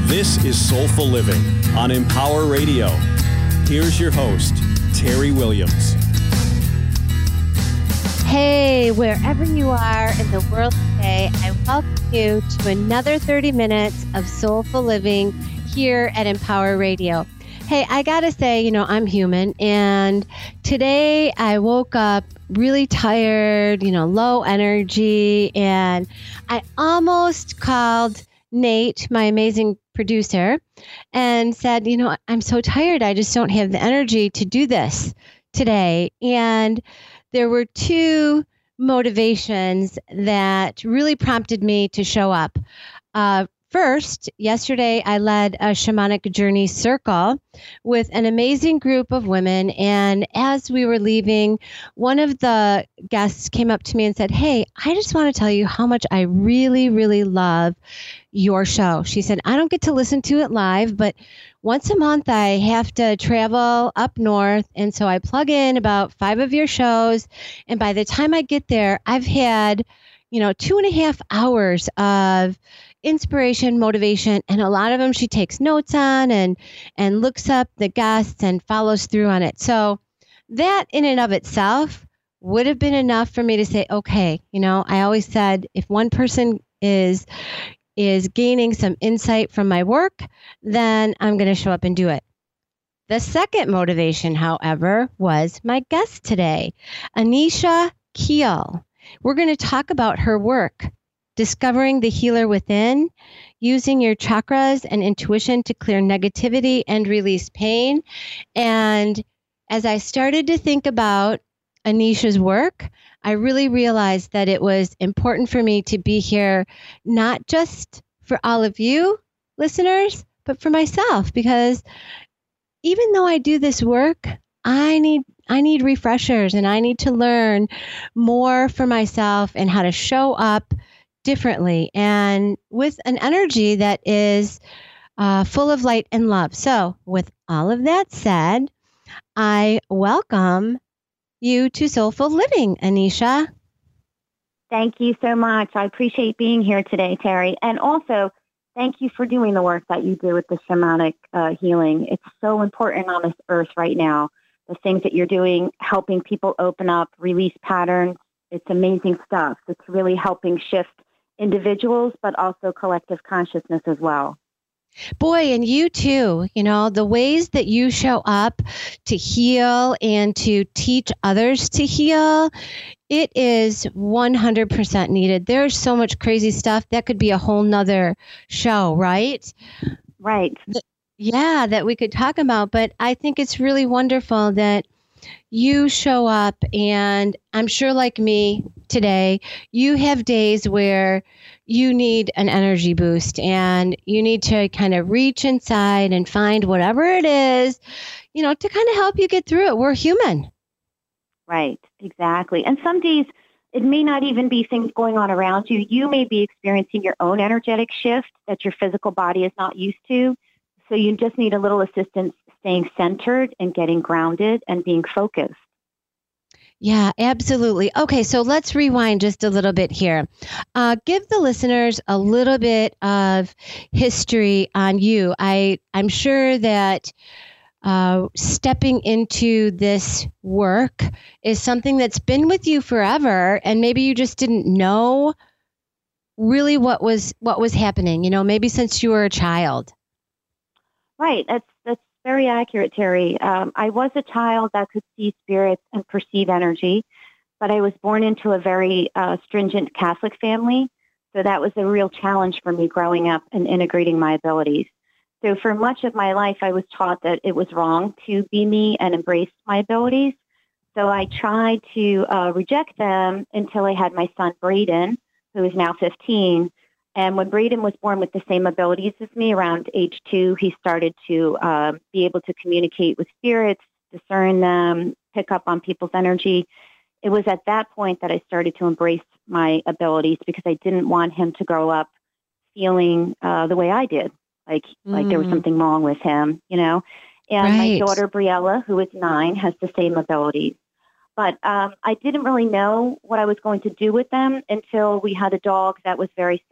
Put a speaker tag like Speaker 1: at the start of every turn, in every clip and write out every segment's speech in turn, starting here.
Speaker 1: This is Soulful Living on Empower Radio. Here's your host, Terry Williams.
Speaker 2: Hey, wherever you are in the world today, I welcome you to another 30 minutes of Soulful Living here at Empower Radio. Hey, I gotta say, I'm human, and today I woke up really tired, low energy, and I almost called Nate, my amazing producer, and said, I'm so tired. I just don't have the energy to do this today. And there were two motivations that really prompted me to show up. First, yesterday I led a shamanic journey circle with an amazing group of women. And as we were leaving, one of the guests came up to me and said, "Hey, I just want to tell you how much I really, really love your show." She said, "I don't get to listen to it live, but once a month I have to travel up north. And so I plug in about 5 of your shows. And by the time I get there, I've had, 2.5 hours of inspiration, motivation, and a lot of them she takes notes on and looks up the guests and follows through on it." So that in and of itself would have been enough for me to say, okay, I always said if one person is gaining some insight from my work, then I'm going to show up and do it. The second motivation, however, was my guest today, Anisha Keel. We're going to talk about her work, discovering the healer within, using your chakras and intuition to clear negativity and release pain. And as I started to think about Anisha's work, I really realized that it was important for me to be here, not just for all of you listeners, but for myself, because even though I do this work, I need refreshers, and I need to learn more for myself and how to show up differently and with an energy that is full of light and love. So with all of that said, I welcome you to Soulful Living, Anisha.
Speaker 3: Thank you so much. I appreciate being here today, Terry. And also, thank you for doing the work that you do with the shamanic healing. It's so important on this earth right now. The things that you're doing, helping people open up, release patterns. It's amazing stuff. It's really helping shift individuals, but also collective consciousness as well.
Speaker 2: Boy, and you too, the ways that you show up to heal and to teach others to heal, it is 100% needed. There's so much crazy stuff that could be a whole nother show, right?
Speaker 3: Right.
Speaker 2: Yeah, that we could talk about. But I think it's really wonderful that you show up, and I'm sure like me today, you have days where you need an energy boost and you need to kind of reach inside and find whatever it is, to kind of help you get through it. We're human.
Speaker 3: Right, exactly. And some days it may not even be things going on around you. You may be experiencing your own energetic shift that your physical body is not used to. So you just need a little assistance staying centered and getting grounded and being focused.
Speaker 2: Yeah, absolutely. Okay, so let's rewind just a little bit here. Give the listeners a little bit of history on you. I'm sure that stepping into this work is something that's been with you forever, and maybe you just didn't know really what was happening, maybe since you were a child.
Speaker 3: Right. That's very accurate, Terry. I was a child that could see spirits and perceive energy, but I was born into a very stringent Catholic family. So that was a real challenge for me growing up and integrating my abilities. So for much of my life, I was taught that it was wrong to be me and embrace my abilities. So I tried to reject them until I had my son, Braden, who is now 15. And when Braden was born with the same abilities as me, around age 2, he started to be able to communicate with spirits, discern them, pick up on people's energy. It was at that point that I started to embrace my abilities because I didn't want him to grow up feeling the way I did, like there was something wrong with him, And my daughter, Briella, who is 9, has the same abilities. But I didn't really know what I was going to do with them until we had a dog that was very sick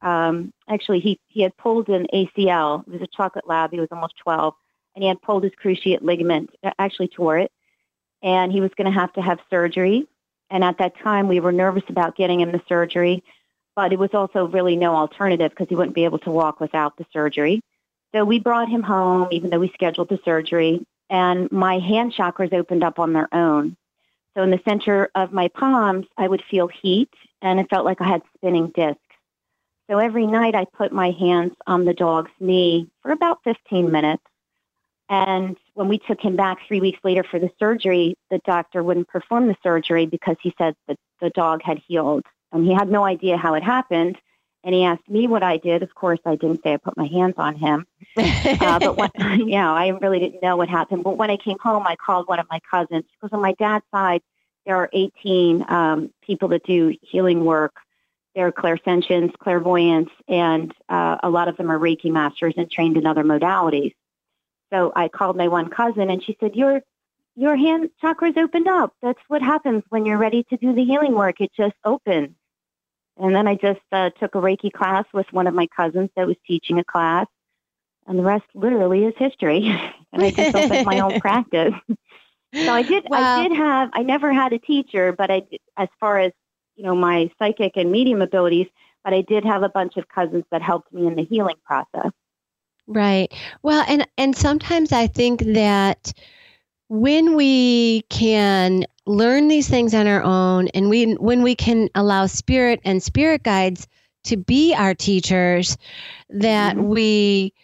Speaker 3: Actually, he had pulled an ACL. It was a chocolate lab. He was almost 12, and he had pulled his cruciate ligament, actually tore it, and he was going to have surgery. And at that time, we were nervous about getting him the surgery, but it was also really no alternative because he wouldn't be able to walk without the surgery. So we brought him home, even though we scheduled the surgery, and my hand chakras opened up on their own. So in the center of my palms, I would feel heat, and it felt like I had spinning discs. So every night I put my hands on the dog's knee for about 15 minutes. And when we took him back 3 weeks later for the surgery, the doctor wouldn't perform the surgery because he said that the dog had healed. And he had no idea how it happened. And he asked me what I did. Of course, I didn't say I put my hands on him. But I really didn't know what happened. But when I came home, I called one of my cousins. Because on my dad's side, there are 18 people that do healing work. They're clairsentients, clairvoyants, and a lot of them are Reiki masters and trained in other modalities. So I called my one cousin, and she said, your hand chakras opened up. That's what happens when you're ready to do the healing work. It just opens. And then I just took a Reiki class with one of my cousins that was teaching a class, and the rest literally is history. And I just opened my own practice. So I never had a teacher, but as far as, my psychic and medium abilities, but I did have a bunch of cousins that helped me in the healing process.
Speaker 2: Right. Well, and sometimes I think that when we can learn these things on our own, and when we can allow spirit and spirit guides to be our teachers, that we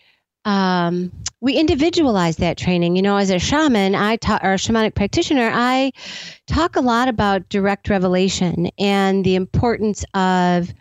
Speaker 2: individualize that training. As a shaman, or a shamanic practitioner, I talk a lot about direct revelation and the importance of,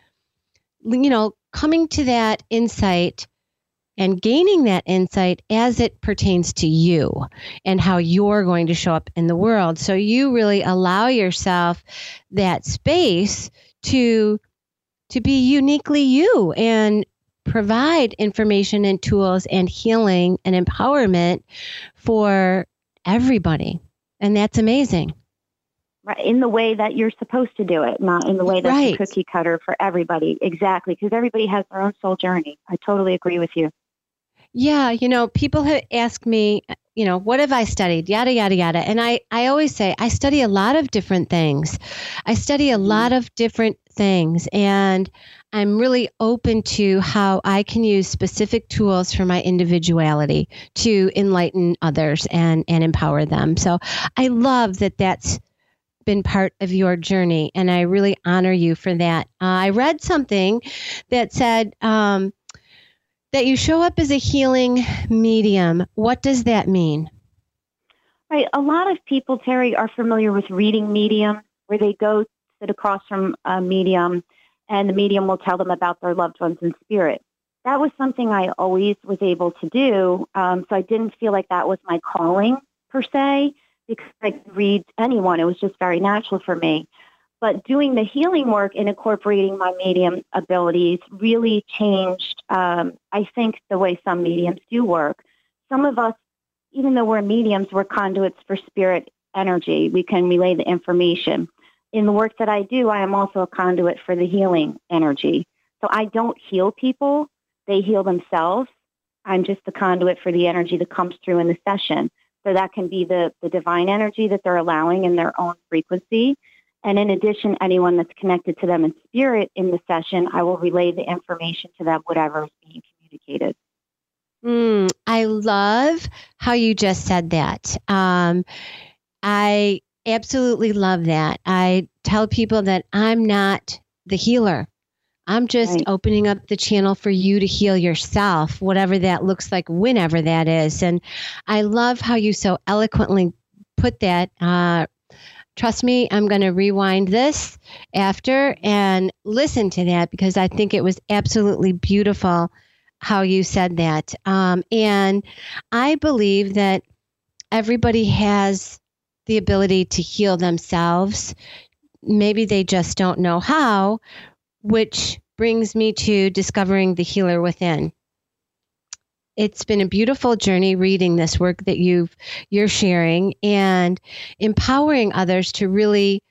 Speaker 2: coming to that insight and gaining that insight as it pertains to you and how you're going to show up in the world. So you really allow yourself that space to be uniquely you and provide information and tools and healing and empowerment for everybody. And that's amazing.
Speaker 3: Right. In the way that you're supposed to do it, not in the way that's a cookie cutter for everybody. Exactly. Because everybody has their own soul journey. I totally agree with you.
Speaker 2: Yeah. People have asked me, what have I studied? Yada, yada, yada. And I always say, I study a lot of different things. I study a lot of different things. And I'm really open to how I can use specific tools for my individuality to enlighten others and empower them. So I love that that's been part of your journey. And I really honor you for that. I read something that said, that you show up as a healing medium. What does that mean?
Speaker 3: Right. A lot of people, Terry, are familiar with reading medium, where they go sit across from a medium and the medium will tell them about their loved ones in spirit. That was something I always was able to do. So I didn't feel like that was my calling per se, because I could read anyone. It was just very natural for me. But doing the healing work and incorporating my medium abilities really changed, I think, the way some mediums do work. Some of us, even though we're mediums, we're conduits for spirit energy. We can relay the information. In the work that I do, I am also a conduit for the healing energy. So I don't heal people. They heal themselves. I'm just the conduit for the energy that comes through in the session. So that can be the divine energy that they're allowing in their own frequency. And in addition, anyone that's connected to them in spirit in the session, I will relay the information to them, whatever is being communicated.
Speaker 2: I love how you just said that. I absolutely love that. I tell people that I'm not the healer. I'm just opening up the channel for you to heal yourself, whatever that looks like, whenever that is. And I love how you so eloquently put that. Trust me, I'm going to rewind this after and listen to that, because I think it was absolutely beautiful how you said that. And I believe that everybody has the ability to heal themselves. Maybe they just don't know how, which brings me to discovering the healer within. It's been a beautiful journey reading this work that you're sharing and empowering others to really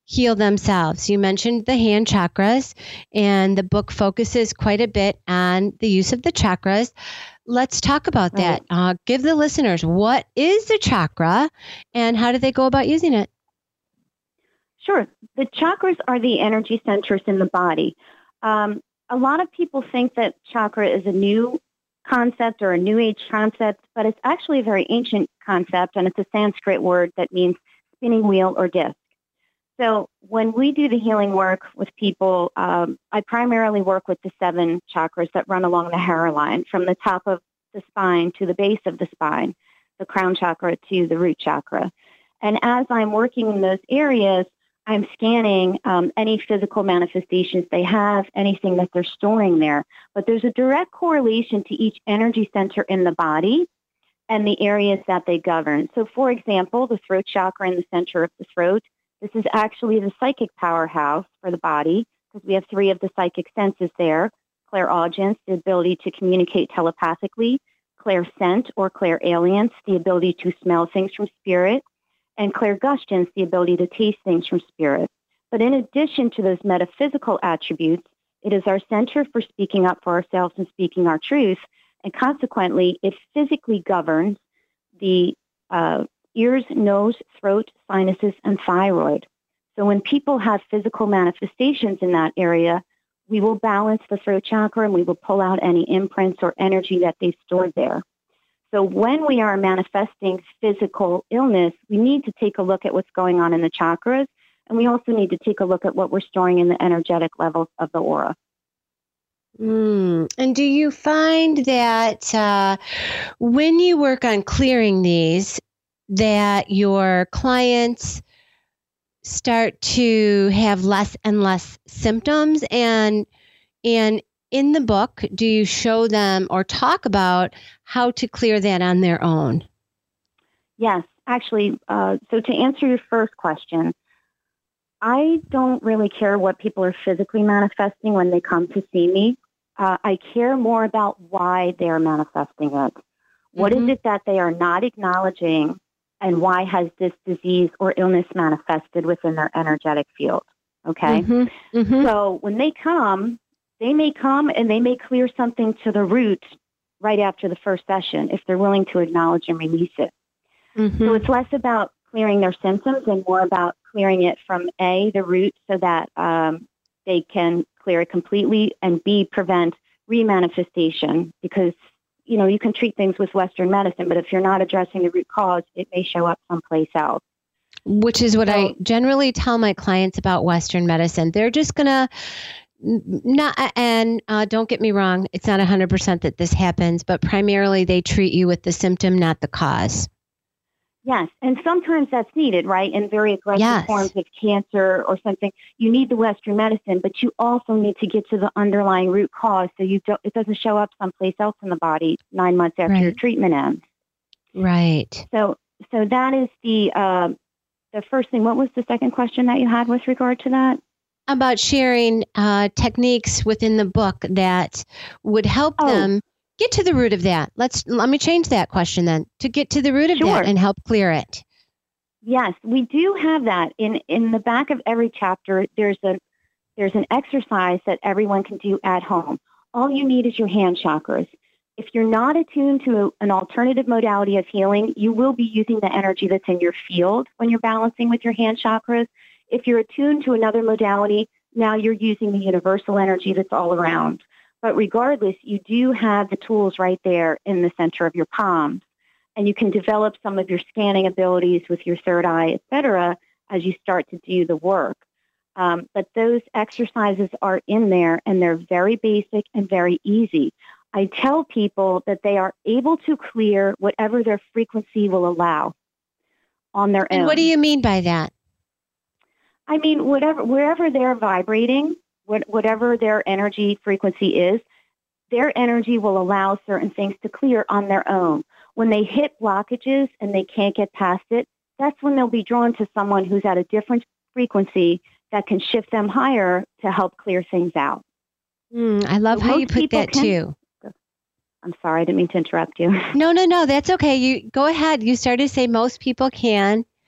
Speaker 2: heal themselves. You mentioned the hand chakras, and the book focuses quite a bit on the use of the chakras. Let's talk about that. Give the listeners, what is the chakra and how do they go about using it?
Speaker 3: Sure. The chakras are the energy centers in the body. A lot of people think that chakra is a new concept or a new age concept, but it's actually a very ancient concept, and it's a Sanskrit word that means spinning wheel or disc. So when we do the healing work with people, I primarily work with the 7 chakras that run along the hairline, from the top of the spine to the base of the spine, the crown chakra to the root chakra. And as I'm working in those areas, I'm scanning any physical manifestations they have, anything that they're storing there. But there's a direct correlation to each energy center in the body and the areas that they govern. So, for example, the throat chakra in the center of the throat, this is actually the psychic powerhouse for the body, because we have 3 of the psychic senses there: clairaudience, the ability to communicate telepathically; clairscent or clairalience, the ability to smell things from spirit; and clairgustance, the ability to taste things from spirit. But in addition to those metaphysical attributes, it is our center for speaking up for ourselves and speaking our truth, and consequently, it physically governs the ears, nose, throat, sinuses, and thyroid. So when people have physical manifestations in that area, we will balance the throat chakra and we will pull out any imprints or energy that they stored there. So when we are manifesting physical illness, we need to take a look at what's going on in the chakras, and we also need to take a look at what we're storing in the energetic levels of the aura.
Speaker 2: And do you find that when you work on clearing these, that your clients start to have less and less symptoms? And in the book, do you show them or talk about how to clear that on their own?
Speaker 3: Yes, actually. So to answer your first question, I don't really care what people are physically manifesting when they come to see me. I care more about why they're manifesting it. What is it that they are not acknowledging, and why has this disease or illness manifested within their energetic field? Okay? So when they come, they may come and they may clear something to the root right after the first session if they're willing to acknowledge and release it. So it's less about clearing their symptoms and more about clearing it from A, the root, so that they can clear it completely, and B, prevent remanifestation, because you can treat things with Western medicine, but if you're not addressing the root cause, it may show up someplace else.
Speaker 2: Which is what I generally tell my clients about Western medicine. They're just going to don't get me wrong, it's not 100% that this happens, but primarily they treat you with the symptom, not the cause.
Speaker 3: Yes, and sometimes that's needed, right? In very aggressive forms of cancer or something, you need the Western medicine, but you also need to get to the underlying root cause so it doesn't show up someplace else in the body 9 months after your treatment ends.
Speaker 2: Right.
Speaker 3: So that is the first thing. What was the second question that you had with regard to that? About
Speaker 2: sharing techniques within the book that would help them get to the root of that. Let me change that question then, to get to the root of that and help clear it.
Speaker 3: Yes, we do have that. In the back of every chapter, there's an exercise that everyone can do at home. All you need is your hand chakras. If you're not attuned to an alternative modality of healing, you will be using the energy that's in your field when you're balancing with your hand chakras. If you're attuned to another modality, now you're using the universal energy that's all around. But regardless, you do have the tools right there in the center of your palms, and you can develop some of your scanning abilities with your third eye, et cetera, as you start to do the work. But those exercises are in there, and they're very basic and very easy. I tell people that they are able to clear whatever their frequency will allow on their own.
Speaker 2: And what do you mean by that?
Speaker 3: I mean, wherever they're vibrating, whatever their energy frequency is, their energy will allow certain things to clear on their own. When they hit blockages and they can't get past it, that's when they'll be drawn to someone who's at a different frequency that can shift them higher to help clear things out.
Speaker 2: I love how you put that too.
Speaker 3: I'm sorry, I didn't mean to interrupt you.
Speaker 2: No, that's okay. You go ahead. You started to say most people can.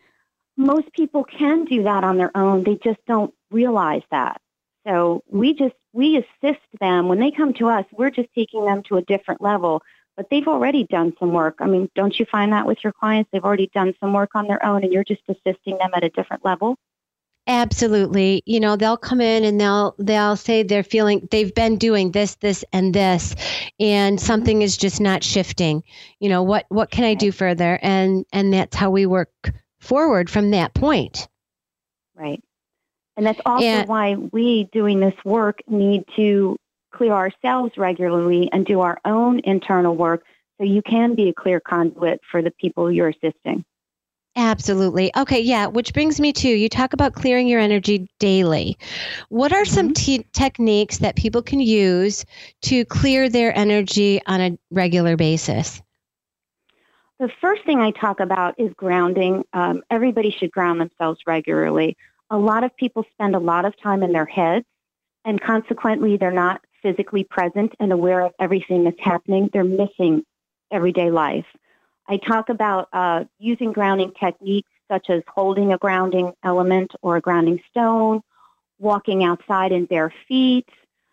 Speaker 3: Most people can do that on their own. They just don't realize that. So we assist them. When they come to us, we're just taking them to a different level, but they've already done some work. I mean, don't you find that with your clients? They've already done some work on their own and you're just assisting them at a different level?
Speaker 2: Absolutely. You know, they'll come in and they'll say they're feeling they've been doing this, and this, and something is just not shifting. You know, what can I do further? And that's how we work forward from that point.
Speaker 3: Right. And that's also why we, doing this work, need to clear ourselves regularly and do our own internal work so you can be a clear conduit for the people you're assisting.
Speaker 2: Absolutely. Okay, yeah, which brings me to, you talk about clearing your energy daily. What are some techniques that people can use to clear their energy on a regular basis?
Speaker 3: The first thing I talk about is grounding. Everybody should ground themselves regularly. A lot of people spend a lot of time in their heads, and consequently, they're not physically present and aware of everything that's happening. They're missing everyday life. I talk about using grounding techniques such as holding a grounding element or a grounding stone, walking outside in bare feet.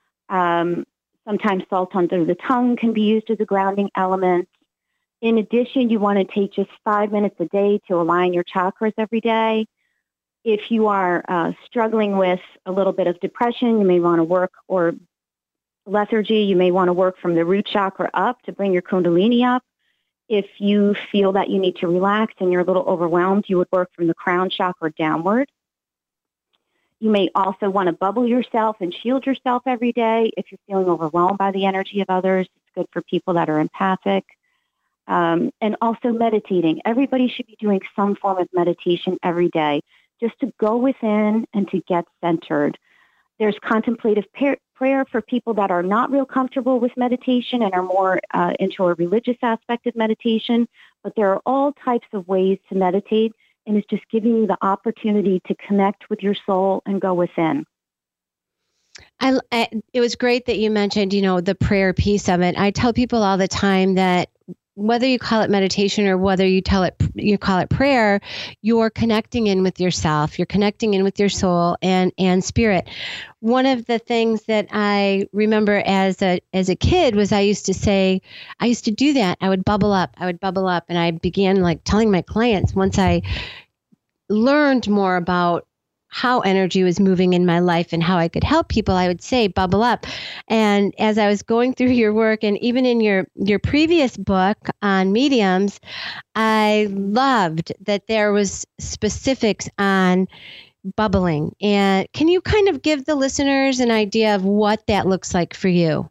Speaker 3: Sometimes salt under the tongue can be used as a grounding element. In addition, you want to take just 5 minutes a day to align your chakras every day. If you are struggling with a little bit of depression, you may want to work, or lethargy, you may want to work from the root chakra up to bring your kundalini up. If you feel that you need to relax and you're a little overwhelmed, you would work from the crown chakra downward. You may also want to bubble yourself and shield yourself every day. If you're feeling overwhelmed by the energy of others, it's good for people that are empathic. And also meditating. Everybody should be doing some form of meditation every day just to go within and to get centered. There's contemplative prayer for people that are not real comfortable with meditation and are more into a religious aspect of meditation. But there are all types of ways to meditate, and it's just giving you the opportunity to connect with your soul and go within.
Speaker 2: It was great that you mentioned, the prayer piece of it. I tell people all the time that whether you call it meditation or whether you call it prayer, you're connecting in with yourself. You're connecting in with your soul and spirit. One of the things that I remember as a kid was I used to do that. I would bubble up, and I began telling my clients, once I learned more about how energy was moving in my life and how I could help people, I would say, bubble up. And as I was going through your work, and even in your previous book on mediums, I loved that there was specifics on bubbling. And can you kind of give the listeners an idea of what that looks like for you?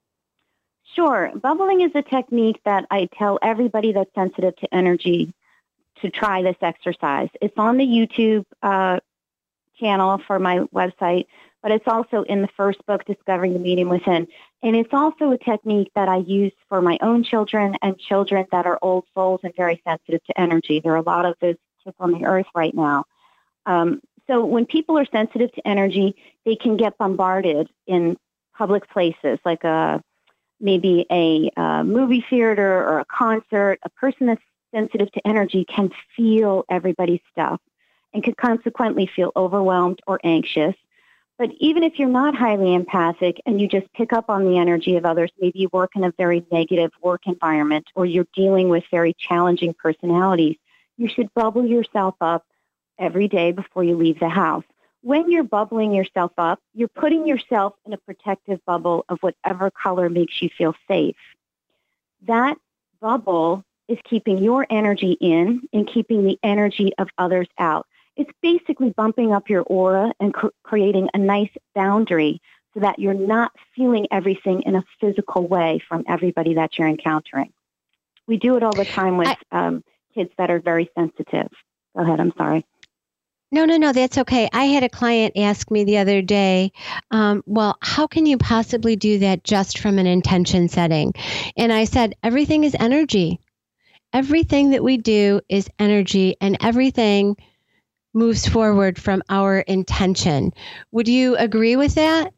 Speaker 3: Sure. Bubbling is a technique that I tell everybody that's sensitive to energy to try this exercise. It's on the YouTube channel for my website, but it's also in the first book, Discovering the Medium Within. And it's also a technique that I use for my own children and children that are old souls and very sensitive to energy. There are a lot of those kids on the earth right now. So when people are sensitive to energy, they can get bombarded in public places, like maybe a movie theater or a concert. A person that's sensitive to energy can feel everybody's stuff and could consequently feel overwhelmed or anxious. But even if you're not highly empathic and you just pick up on the energy of others, maybe you work in a very negative work environment or you're dealing with very challenging personalities, you should bubble yourself up every day before you leave the house. When you're bubbling yourself up, you're putting yourself in a protective bubble of whatever color makes you feel safe. That bubble is keeping your energy in and keeping the energy of others out. It's basically bumping up your aura and creating a nice boundary so that you're not feeling everything in a physical way from everybody that you're encountering. We do it all the time with kids that are very sensitive. Go ahead, I'm sorry.
Speaker 2: No, that's okay. I had a client ask me the other day, well, how can you possibly do that just from an intention setting? And I said, everything is energy. Everything that we do is energy, and everything moves forward from our intention. Would you agree with that?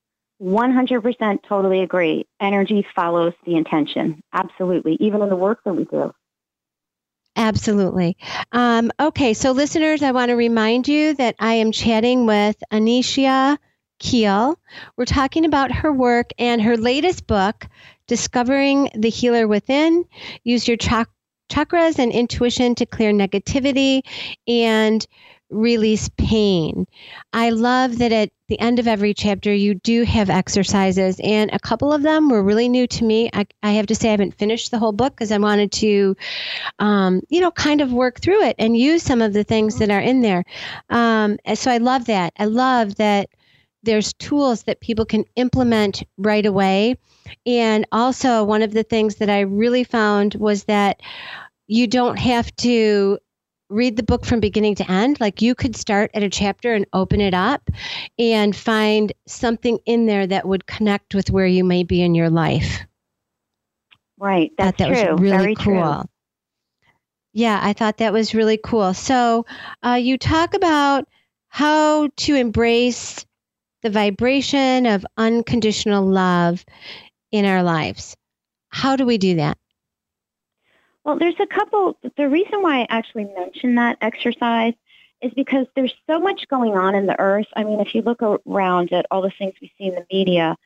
Speaker 3: 100% totally agree. Energy follows the intention. Absolutely. Even in the work that we do.
Speaker 2: Absolutely. Okay, so listeners, I want to remind you that I am chatting with Anisha Keel. We're talking about her work and her latest book, Discovering the Healer Within. Use your chakras and intuition to clear negativity and release pain. I love that at the end of every chapter, you do have exercises, and a couple of them were really new to me. I have to say I haven't finished the whole book because I wanted to, kind of work through it and use some of the things that are in there. So I love that. I love that there's tools that people can implement right away. And also one of the things that I really found was that you don't have to read the book from beginning to end. Like you could start at a chapter and open it up and find something in there that would connect with where you may be in your life.
Speaker 3: Right. That's
Speaker 2: that
Speaker 3: true.
Speaker 2: Was really
Speaker 3: Very
Speaker 2: cool.
Speaker 3: True.
Speaker 2: Yeah, I thought that was really cool. So you talk about how to embrace the vibration of unconditional love in our lives. How do we do that?
Speaker 3: Well, there's a couple. The reason why I actually mentioned that exercise is because there's so much going on in the earth. I mean, if you look around at all the things we see in the media,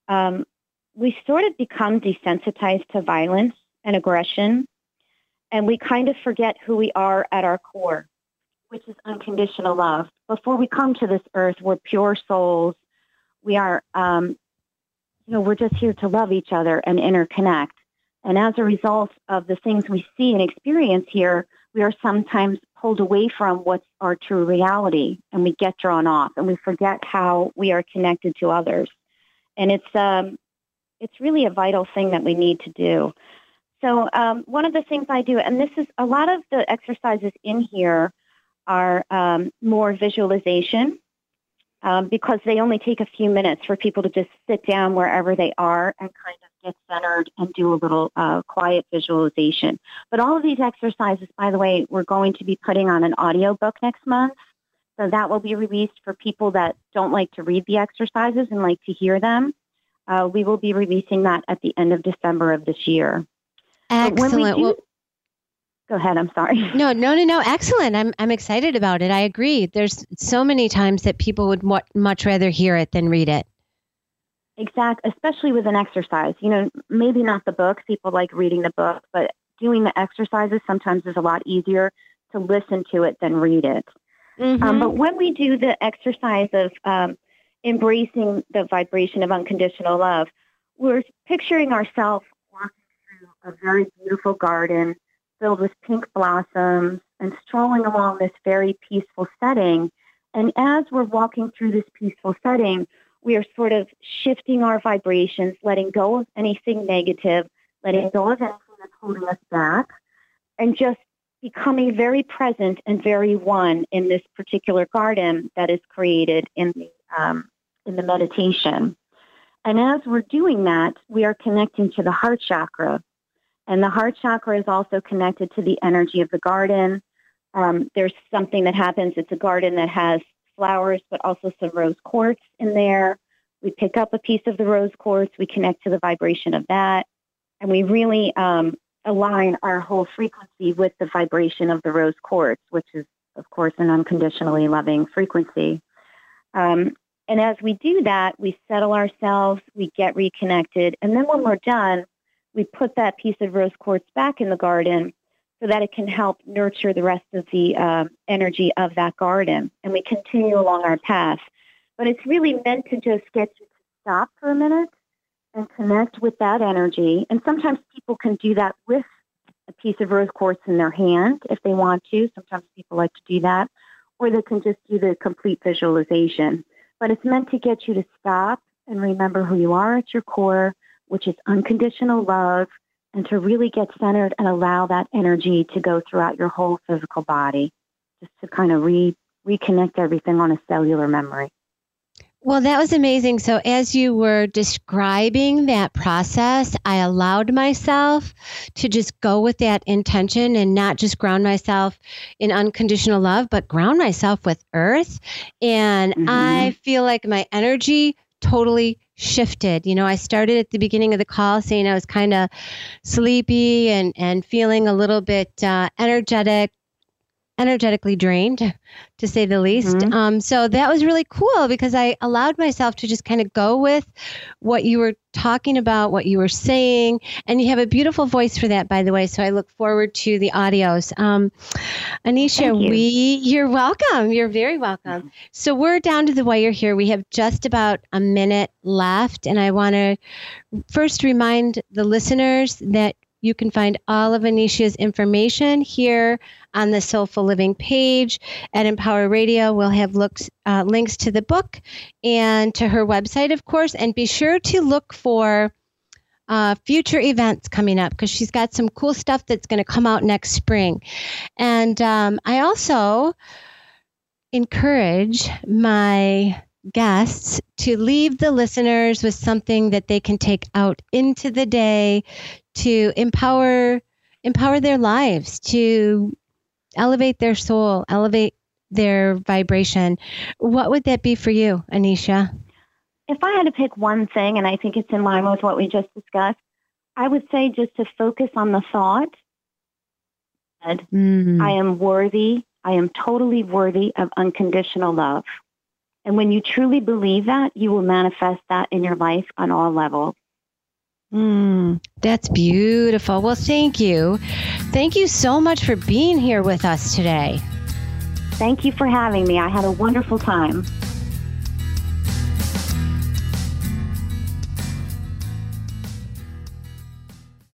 Speaker 3: we sort of become desensitized to violence and aggression, and we kind of forget who we are at our core, which is unconditional love. Before we come to this earth, we're pure souls. We are, we're just here to love each other and interconnect. And as a result of the things we see and experience here, we are sometimes pulled away from what's our true reality, and we get drawn off, and we forget how we are connected to others. And it's really a vital thing that we need to do. So one of the things I do, and this is a lot of the exercises in here are more visualization, because they only take a few minutes for people to just sit down wherever they are and kind of get centered and do a little quiet visualization. But all of these exercises, by the way, we're going to be putting on an audiobook next month. So that will be released for people that don't like to read the exercises and like to hear them. We will be releasing that at the end of December of this year.
Speaker 2: Excellent.
Speaker 3: Go ahead. I'm sorry.
Speaker 2: No. Excellent. I'm excited about it. I agree. There's so many times that people would much rather hear it than read it.
Speaker 3: Exactly. Especially with an exercise. Maybe not the book. People like reading the book, but doing the exercises sometimes is a lot easier to listen to it than read it. Mm-hmm. But when we do the exercise of embracing the vibration of unconditional love, we're picturing ourselves walking through a very beautiful garden filled with pink blossoms and strolling along this very peaceful setting. And as we're walking through this peaceful setting, we are sort of shifting our vibrations, letting go of anything negative, letting go of anything that's holding us back, and just becoming very present and very one in this particular garden that is created in the meditation. And as we're doing that, we are connecting to the heart chakra. And the heart chakra is also connected to the energy of the garden. There's something that happens. It's a garden that has flowers, but also some rose quartz in there. We pick up a piece of the rose quartz. We connect to the vibration of that. And we really align our whole frequency with the vibration of the rose quartz, which is, of course, an unconditionally loving frequency. And as we do that, we settle ourselves, we get reconnected. And then when we're done, we put that piece of rose quartz back in the garden so that it can help nurture the rest of the energy of that garden. And we continue along our path. But it's really meant to just get you to stop for a minute and connect with that energy. And sometimes people can do that with a piece of rose quartz in their hand if they want to. Sometimes people like to do that. Or they can just do the complete visualization. But it's meant to get you to stop and remember who you are at your core, which is unconditional love, and to really get centered and allow that energy to go throughout your whole physical body, just to kind of reconnect everything on a cellular memory.
Speaker 2: Well, that was amazing. So as you were describing that process, I allowed myself to just go with that intention and not just ground myself in unconditional love, but ground myself with earth. And I feel like my energy totally shifted. You know, I started at the beginning of the call saying I was kind of sleepy and feeling a little bit energetically drained, to say the least. So that was really cool because I allowed myself to just kind of go with what you were talking about, what you were saying. And you have a beautiful voice for that, by the way. So I look forward to the audios. Anisha, you're welcome. You're very welcome. So we're down to the wire here. We have just about a minute left. And I want to first remind the listeners that you can find all of Anisha's information here on the Soulful Living page at Empower Radio. We'll have links to the book and to her website, of course. And be sure to look for future events coming up because she's got some cool stuff that's going to come out next spring. And I also encourage my guests to leave the listeners with something that they can take out into the day to empower their lives, to elevate their soul, elevate their vibration. What would that be for you, Anisha?
Speaker 3: If I had to pick one thing, and I think it's in line with what we just discussed, I would say just to focus on the thought that I am worthy, I am totally worthy of unconditional love. And when you truly believe that, you will manifest that in your life on all levels.
Speaker 2: That's beautiful. Well, thank you. Thank you so much for being here with us today.
Speaker 3: Thank you for having me. I had a wonderful time.